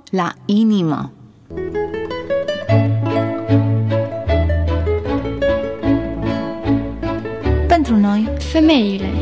la inimă. Pentru noi, femeile.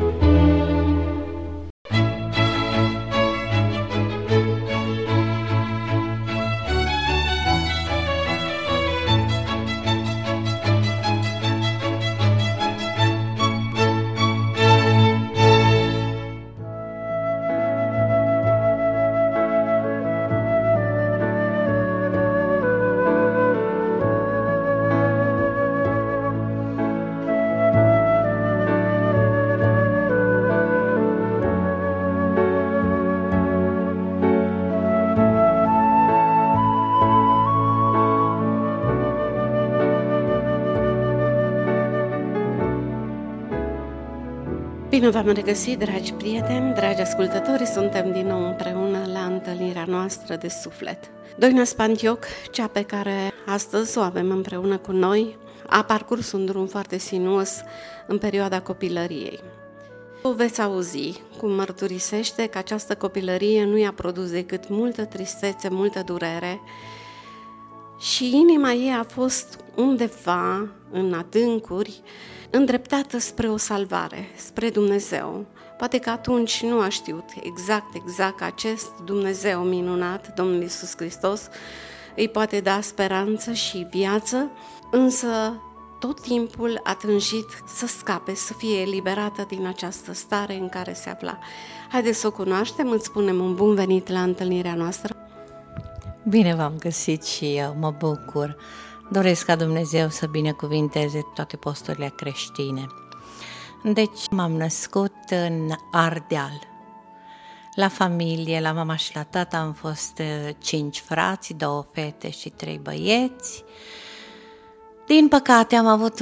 Bine v-am regăsit, dragi prieteni, dragi ascultători, suntem din nou împreună la întâlnirea noastră de suflet. Doina Spantioc, cea pe care astăzi o avem împreună cu noi, a parcurs un drum foarte sinuos în perioada copilăriei. O veți auzi cum mărturisește că această copilărie nu i-a produs decât multă tristețe, multă durere și inima ei a fost undeva în adâncuri, îndreptată spre o salvare, spre Dumnezeu. Poate că atunci nu a știut exact că acest Dumnezeu minunat, Domnul Iisus Hristos, îi poate da speranță și viață, însă tot timpul a tânjit să scape, să fie eliberată din această stare în care se afla. Haideți să o cunoaștem, îți spunem un bun venit la întâlnirea noastră. Bine v-am găsit și eu, mă bucur. Doresc ca Dumnezeu să binecuvinteze toate posturile creștine. Deci m-am născut în Ardeal. La familie, la mama și la tata am fost 5 frați, 2 fete și 3 băieți. Din păcate am avut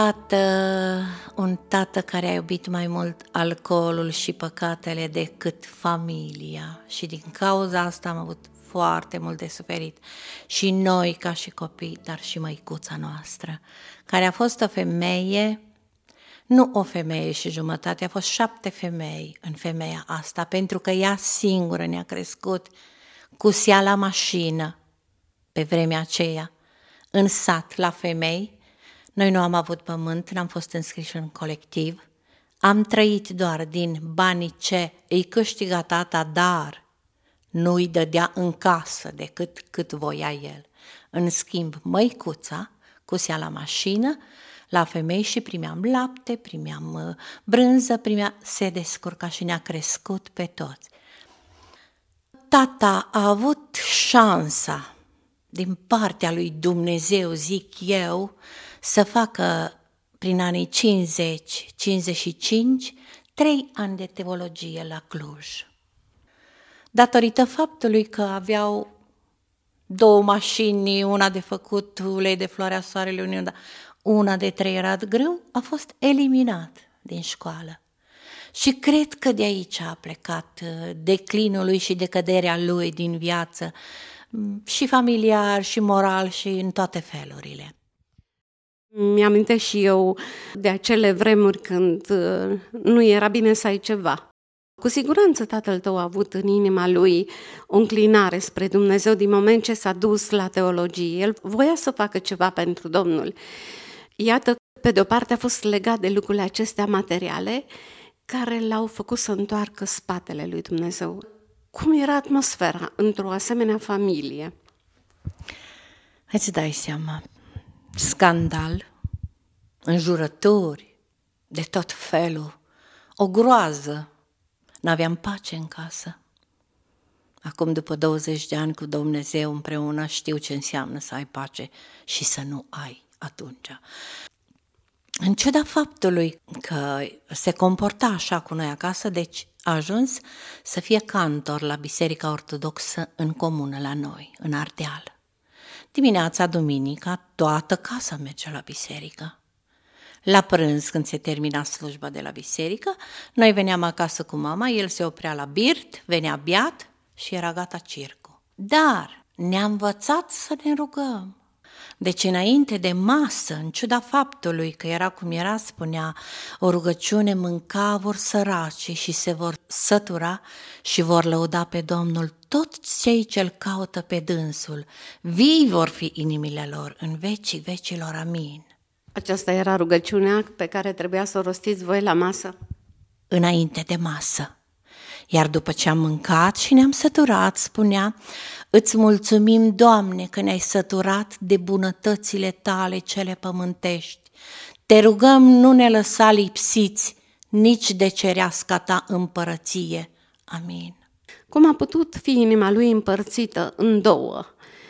un tată care a iubit mai mult alcoolul și păcatele decât familia și din cauza asta am avut foarte mult de suferit și noi ca și copii, dar și măicuța noastră, care a fost o femeie, nu o femeie și jumătate, a fost 7 femei în femeia asta, pentru că ea singură ne-a crescut cu sea la mașină pe vremea aceea, în sat la femei. Noi nu am avut pământ, n-am fost înscriși în colectiv, am trăit doar din banii ce îi câștiga tata, dar nu îi dădea în casă decât cât voia el. În schimb, măicuța cusea la mașină, la femei și primeam lapte, primeam brânză, se descurca și ne-a crescut pe toți. Tata a avut șansa, din partea lui Dumnezeu, zic eu, să facă prin anii 50-55 3 ani de teologie la Cluj. Datorită faptului că aveau 2 mașini, una de făcut ulei de floarea soarelui, una de trăierat grâu, a fost eliminat din școală. Și cred că de aici a plecat declinul lui și decăderea lui din viață, și familiar, și moral, și în toate felurile. Mi-amintesc și eu de acele vremuri când nu era bine să ai ceva. Cu siguranță tatăl tău a avut în inima lui o înclinare spre Dumnezeu din moment ce s-a dus la teologie. El voia să facă ceva pentru Domnul. Iată, pe de-o parte a fost legat de lucrurile acestea materiale care l-au făcut să întoarcă spatele lui Dumnezeu. Cum era atmosfera într-o asemenea familie? Îți dai seama, scandal, înjurături de tot felul, o groază. N-aveam pace în casă. Acum, după 20 de ani cu Dumnezeu împreună, știu ce înseamnă să ai pace și să nu ai atunci. În ciuda faptului că se comporta așa cu noi acasă, deci a ajuns să fie cantor la Biserica Ortodoxă în comună la noi, în Ardeal. Dimineața, duminica, toată casa merge la biserică. La prânz, când se termina slujba de la biserică, noi veneam acasă cu mama, el se oprea la birt, venea beat și era gata circul. Dar ne-a învățat să ne rugăm. Deci înainte de masă, în ciuda faptului că era cum era, spunea, o rugăciune mânca vor săraci și se vor sătura și vor lăuda pe Domnul toți cei ce-L caută pe dânsul. Vii vor fi inimile lor în vecii vecilor, amin. Aceasta era rugăciunea pe care trebuia să o rostiți voi la masă? Înainte de masă. Iar după ce am mâncat și ne-am săturat, spunea, îți mulțumim, Doamne, că ne-ai săturat de bunătățile tale cele pământești. Te rugăm, nu ne lăsa lipsiți nici de cereasca ta împărăție. Amin. Cum a putut fi inima lui împărțită în două?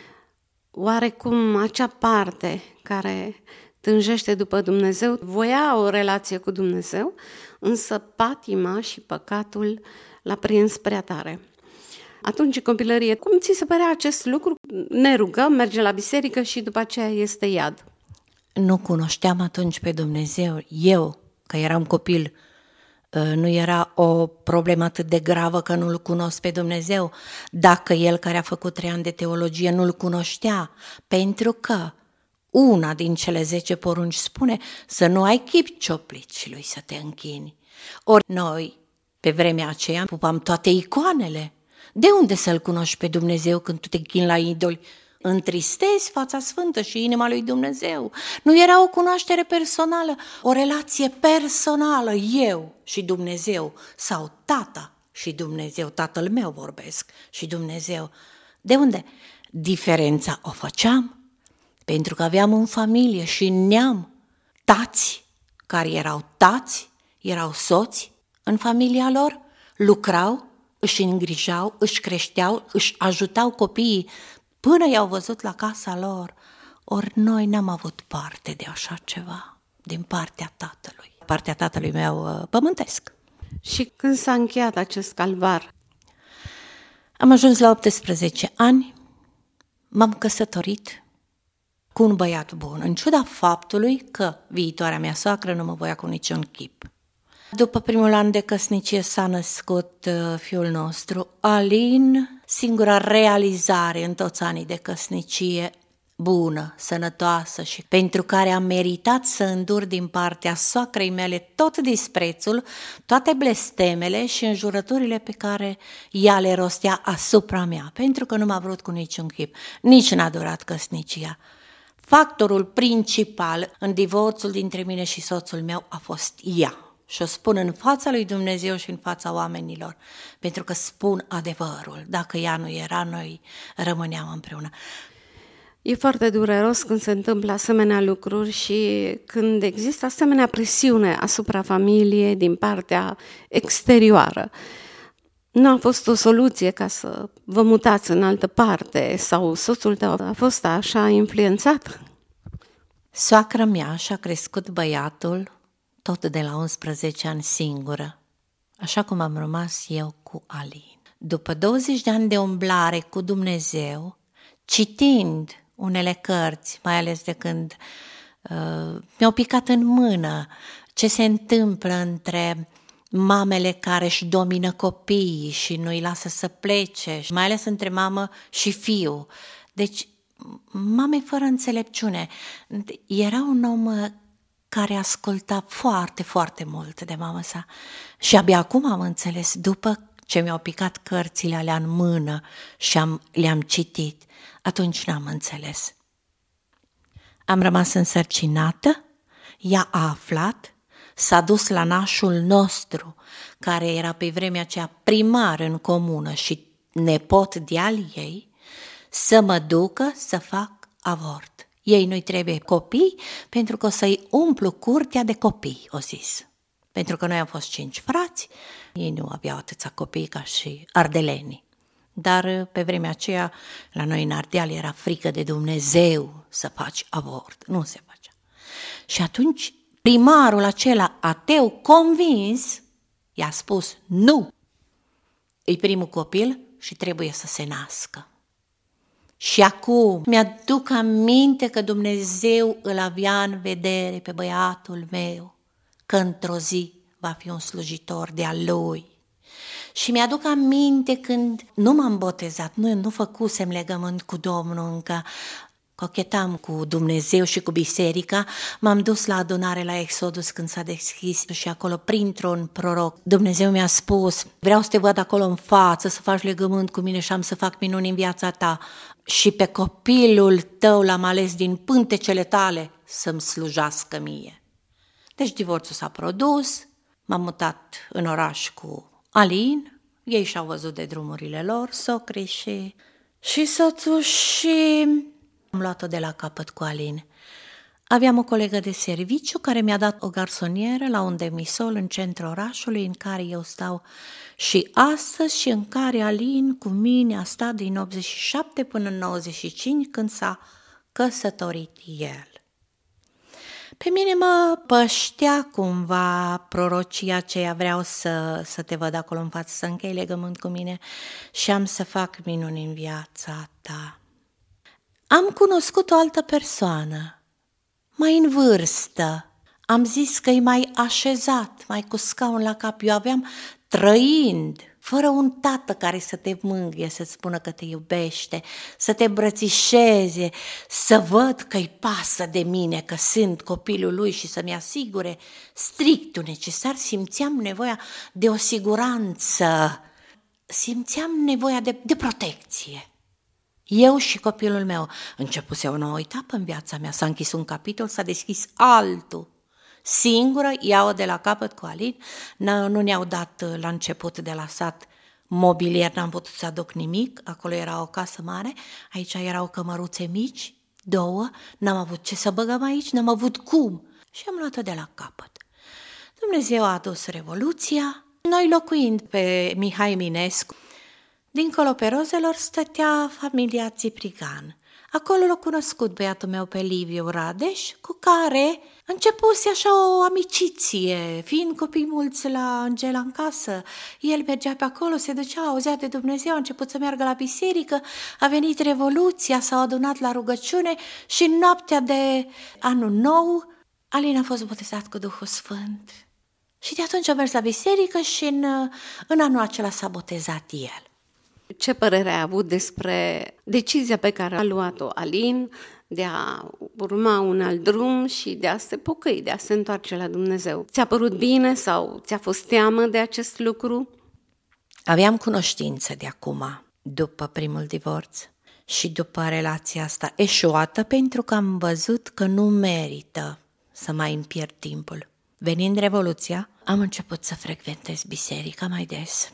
Oarecum acea parte care tânjește după Dumnezeu voia o relație cu Dumnezeu, însă patima și păcatul l-a prins prea tare. Atunci, în copilărie, cum ți se părea acest lucru? Ne rugăm, mergem la biserică și după aceea este iad. Nu cunoșteam atunci pe Dumnezeu. Eu, că eram copil, nu era o problemă atât de gravă că nu-L cunosc pe Dumnezeu, dacă el care a făcut 3 ani de teologie nu-L cunoștea, pentru că una din cele 10 porunci spune să nu ai chip cioplit și lui să te închini. Ori noi, pe vremea aceea, pupam toate icoanele. De unde să-L cunoști pe Dumnezeu când tu te închini la idoli? Întristezi fața sfântă și inima lui Dumnezeu. Nu era o cunoaștere personală, o relație personală, eu și Dumnezeu, sau tata și Dumnezeu, tatăl meu vorbesc și Dumnezeu. De unde? Diferența o făceam pentru că aveam în familie și în neam tați care erau tați, erau soți în familia lor, lucrau, își îngrijau, își creșteau, își ajutau copiii până i-au văzut la casa lor. Ori noi n-am avut parte de așa ceva din partea tatălui. Partea tatălui meu pământesc. Și când s-a încheiat acest calvar? Am ajuns la 18 ani, m-am căsătorit cu un băiat bun, în ciuda faptului că viitoarea mea soacră nu mă voia cu niciun chip. După primul an de căsnicie s-a născut fiul nostru, Alin, singura realizare în toți anii de căsnicie, bună, sănătoasă și pentru care am meritat să îndur din partea soacrei mele tot disprețul, toate blestemele și înjurăturile pe care ea le rostea asupra mea, pentru că nu m-a vrut cu niciun chip, nici n-a durat căsnicia. Factorul principal în divorțul dintre mine și soțul meu a fost ea. Și o spun în fața lui Dumnezeu și în fața oamenilor, pentru că spun adevărul. Dacă ea nu era, noi rămâneam împreună. E foarte dureros când se întâmplă asemenea lucruri și când există asemenea presiune asupra familiei din partea exterioară. Nu a fost o soluție ca să vă mutați în altă parte sau soțul tău a fost așa influențat? Soacra mea și-a crescut băiatul tot de la 11 ani singură, așa cum am rămas eu cu Alin. După 20 de ani de umblare cu Dumnezeu, citind unele cărți, mai ales de când mi-au picat în mână ce se întâmplă între mamele care își domină copiii și nu îi lasă să plece, mai ales între mamă și fiu. Deci, mame fără înțelepciune. Era un om care asculta foarte, foarte mult de mama sa. Și abia acum am înțeles, după ce mi-au picat cărțile alea în mână și le-am citit, atunci n-am înțeles. Am rămas însărcinată, ea a aflat, s-a dus la nașul nostru, care era pe vremea aceea primar în comună și nepot de-al ei, să mă ducă să fac avort. Ei nu-i trebuie copii pentru că o să-i umplu curtea de copii, o zis. Pentru că noi am fost 5 frați, ei nu aveau atâția copii ca și ardelenii. Dar pe vremea aceea, la noi în Ardeal era frică de Dumnezeu să faci avort, nu se facea. Și atunci primarul acela ateu convins i-a spus nu, e primul copil și trebuie să se nască. Și acum mi-aduc aminte că Dumnezeu îl avea în vedere pe băiatul meu, că într-o zi va fi un slujitor de-al lui. Și mi-aduc aminte când nu m-am botezat, nu făcusem legământ cu Domnul încă, cochetam cu Dumnezeu și cu biserica, m-am dus la adunare la Exodus când s-a deschis și acolo printr-un proroc Dumnezeu mi-a spus: vreau să te văd acolo în față, să faci legământ cu mine și am să fac minuni în viața ta și pe copilul tău l-am ales din pântecele tale să-mi slujească mie. Deci divorțul s-a produs, m-am mutat în oraș cu Alin, ei și-au văzut de drumurile lor, socrii și soțul, și am luat-o de la capăt cu Alin. Aveam o colegă de serviciu care mi-a dat o garsonieră la un demisol în centrul orașului în care eu stau și astăzi și în care Alin cu mine a stat din 87 până în 95 când s-a căsătorit el. Pe mine mă păștea cumva prorocia aceea, vreau să te văd acolo în față, să închei legământ cu mine și am să fac minuni în viața ta. Am cunoscut o altă persoană, mai în vârstă. Am zis că e mai așezat, mai cu scaun la cap. Eu aveam, trăind, fără un tată care să te mângâie, să-ți spună că te iubește, să te îmbrățișeze, să văd că-i pasă de mine, că sunt copilul lui și să-mi asigure strictul necesar. Simțeam nevoia de o siguranță, simțeam nevoia de protecție. Eu și copilul meu începuse o nouă etapă în viața mea, s-a închis un capitol, s-a deschis altul. Singură, iau de la capăt cu Alin, nu ne-au dat la început de la sat mobilier, n-am putut să aduc nimic, acolo era o casă mare, aici erau cămăruțe mici, 2, n-am avut ce să băgăm aici, n-am avut cum și am luat-o de la capăt. Dumnezeu a adus Revoluția, noi locuind pe Mihai Eminescu, dincolo pe Rozelor stătea familia Țiprigan. Acolo l-a cunoscut băiatul meu pe Liviu Radeș, cu care începuse așa o amiciție, fiind copii mulți la Angela în casă. El mergea pe acolo, se ducea, auzea de Dumnezeu, a început să meargă la biserică, a venit Revoluția, s-au adunat la rugăciune și în noaptea de anul nou, Alin a fost botezat cu Duhul Sfânt. Și de atunci a mers la biserică și în anul acela s-a botezat el. Ce părere ai avut despre decizia pe care a luat-o Alin de a urma un alt drum și de a se pocăi, de a se întoarce la Dumnezeu? Ți-a părut bine sau ți-a fost teamă de acest lucru? Aveam cunoștință de acum, după primul divorț și după relația asta eșuată, pentru că am văzut că nu merită să mai îmi pierd timpul. Venind Revoluția, am început să frecventez biserica mai des.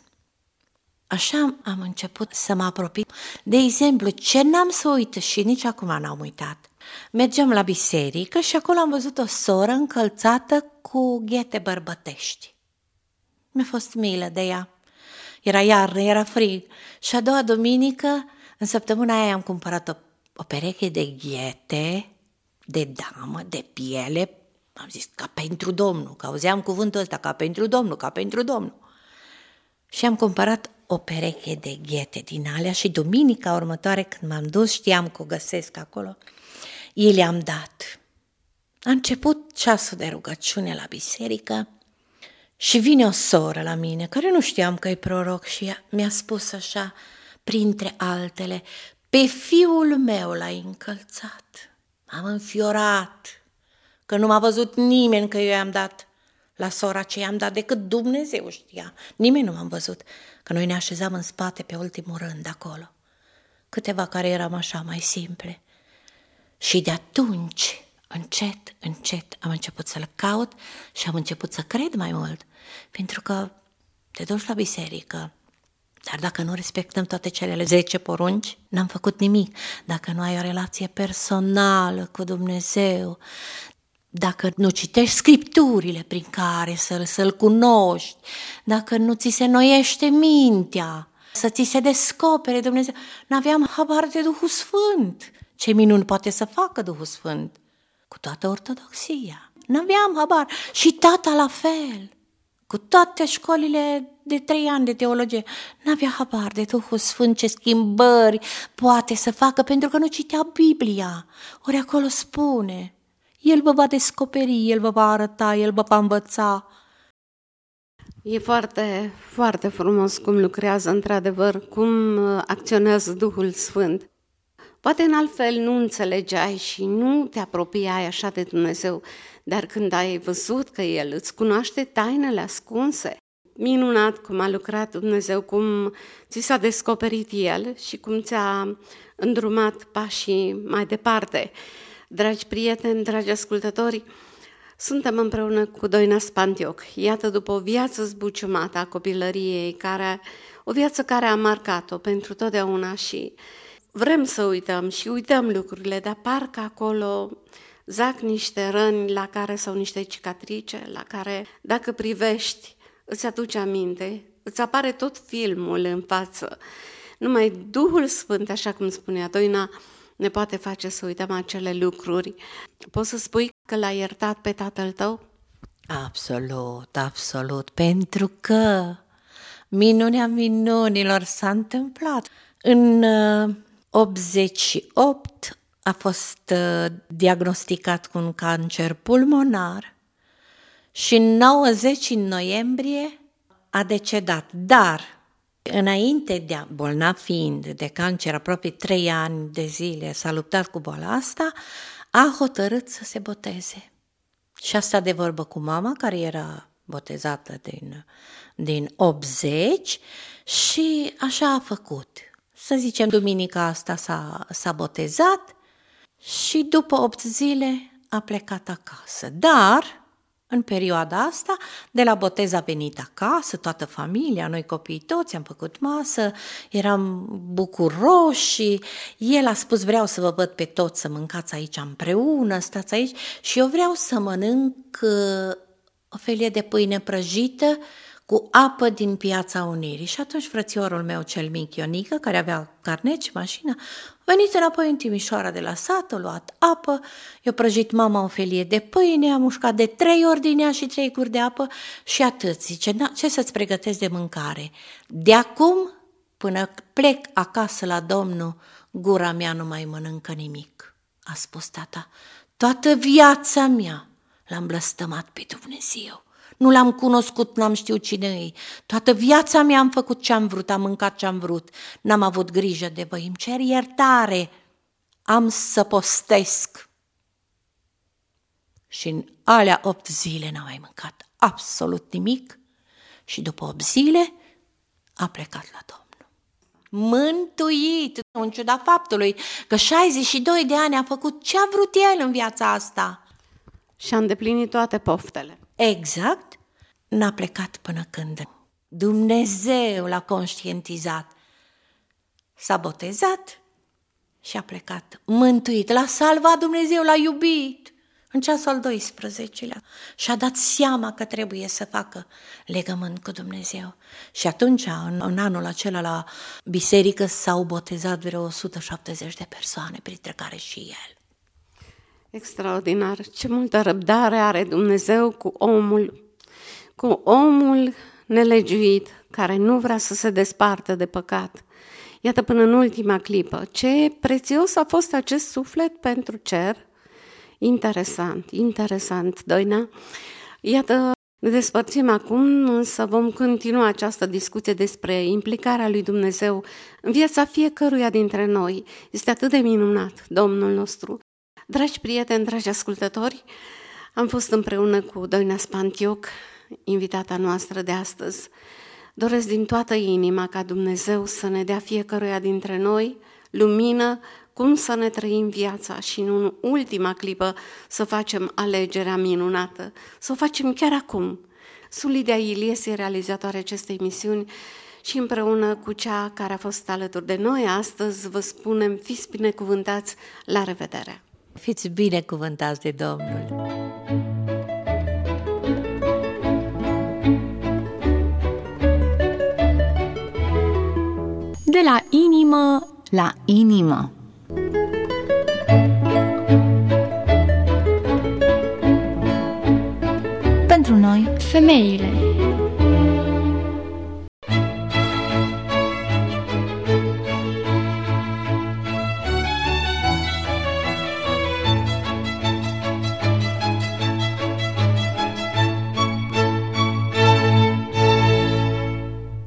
Așa am început să mă apropii. De exemplu, ce n-am să uit și nici acum n-am uitat. Mergeam la biserică și acolo am văzut o soră încălțată cu ghete bărbătești. Mi-a fost milă de ea. Era iarnă, era frig. Și a doua duminică, în săptămâna aia, am cumpărat o pereche de ghete, de damă, de piele. Am zis, ca pentru Domnul, că auzeam cuvântul ăsta, ca pentru Domnul, ca pentru Domnul. Și am cumpărat o pereche de ghete din alea și duminica următoare când m-am dus, știam că o găsesc acolo, i le-am dat. A început ceasul de rugăciune la biserică și vine o soră la mine, care nu știam că e proroc și ea mi-a spus așa, printre altele, pe fiul meu l-ai încălțat. M-am înfiorat, că nu m-a văzut nimeni că eu i-am dat la sora ce i-am dat, decât Dumnezeu știa. Nimeni nu m-am văzut, că noi ne așezam în spate pe ultimul rând acolo. Câteva care eram așa mai simple. Și de atunci, încet, încet, am început să-l caut și am început să cred mai mult. Pentru că te duci la biserică, dar dacă nu respectăm toate celele 10 porunci, n-am făcut nimic. Dacă nu ai o relație personală cu Dumnezeu, dacă nu citești scripturile prin care să-l cunoști, dacă nu ți se noiește mintea, să ți se descopere Dumnezeu, n-aveam habar de Duhul Sfânt. Ce minuni poate să facă Duhul Sfânt? Cu toată ortodoxia. N-aveam habar. Și tata la fel. Cu toate școlile de 3 ani de teologie. N-avea habar de Duhul Sfânt, ce schimbări poate să facă, pentru că nu citea Biblia. Ori acolo spune... El vă va descoperi, El vă va arăta, El vă va învăța. E foarte, foarte frumos cum lucrează într-adevăr, cum acționează Duhul Sfânt. Poate în altfel nu înțelegeai și nu te apropiai așa de Dumnezeu, dar când ai văzut că El îți cunoaște tainele ascunse, minunat cum a lucrat Dumnezeu, cum ți s-a descoperit El și cum ți-a îndrumat pașii mai departe. Dragi prieteni, dragi ascultători, suntem împreună cu Doina Spantioc. Iată, după o viață zbuciumată a copilăriei, o viață care a marcat-o pentru totdeauna și vrem să uităm și uităm lucrurile, dar parcă acolo zac niște răni sau niște cicatrice la care, dacă privești, îți aduce aminte, îți apare tot filmul în față. Numai Duhul Sfânt, așa cum spunea Doina, ne poate face să uităm acele lucruri. Poți să spui că l-ai iertat pe tatăl tău? Absolut, absolut, pentru că minunea minunilor s-a întâmplat. În 88 a fost diagnosticat cu un cancer pulmonar și în 90, în noiembrie, a decedat. Dar înainte de bolnav fiind de cancer, aproape 3 ani de zile s-a luptat cu boala asta, a hotărât să se boteze. Și asta de vorbă cu mama, care era botezată din 80 și așa a făcut. Să zicem, duminica asta s-a botezat și după 8 zile a plecat acasă. Dar în perioada asta, de la botez a venit acasă, toată familia, noi copiii toți, am făcut masă, eram bucuroși, el a spus: vreau să vă văd pe toți să mâncați aici împreună, stați aici și eu vreau să mănânc o felie de pâine prăjită cu apă din Piața Unirii. Și atunci frățiorul meu cel mic, Ionică, care avea carnet și mașină, a venit înapoi în Timișoara de la sat, a luat apă, i-a prăjit mama o felie de pâine, a mușcat de 3 ori din ea și 3 guri de apă și atât. Zice: ce să-ți pregătesc de mâncare? De acum până plec acasă la Domnul, gura mea nu mai mănâncă nimic. A spus tata: toată viața mea l-am blăstămat pe Dumnezeu. Nu l-am cunoscut, n-am știut cine e. Toată viața mea am făcut ce-am vrut, am mâncat ce-am vrut. N-am avut grijă de voi, îmi cer iertare. Am să postesc. Și în alea 8 zile n-am mai mâncat absolut nimic și după 8 zile a plecat la Domnul. Mântuit, în ciuda faptului că 62 de ani a făcut ce a vrut el în viața asta. Și a îndeplinit toate poftele. Exact, n-a plecat până când Dumnezeu l-a conștientizat. S-a botezat și a plecat mântuit. L-a salvat Dumnezeu, l-a iubit în ceasul al 12-lea și a dat seama că trebuie să facă legământ cu Dumnezeu. Și atunci, în anul acela, la biserică s-au botezat vreo 170 de persoane, printre care și el. Extraordinar! Ce multă răbdare are Dumnezeu cu omul nelegiuit, care nu vrea să se despartă de păcat. Iată, până în ultima clipă, ce prețios a fost acest suflet pentru cer. Interesant, Doina. Iată, ne despărțim acum, însă vom continua această discuție despre implicarea lui Dumnezeu în viața fiecăruia dintre noi. Este atât de minunat, Domnul nostru. Dragi prieteni, dragi ascultători, am fost împreună cu Doina Spantioc, invitata noastră de astăzi. Doresc din toată inima ca Dumnezeu să ne dea fiecăruia dintre noi lumină, cum să ne trăim viața și în ultima clipă să facem alegerea minunată, să o facem chiar acum. Sunt Lidia Iliese, realizatoarea acestei emisiuni, și împreună cu cea care a fost alături de noi astăzi vă spunem: fiți binecuvântați, la revedere! Fiți binecuvântați de Domnul! De la inimă la inimă. Pentru noi, femeile.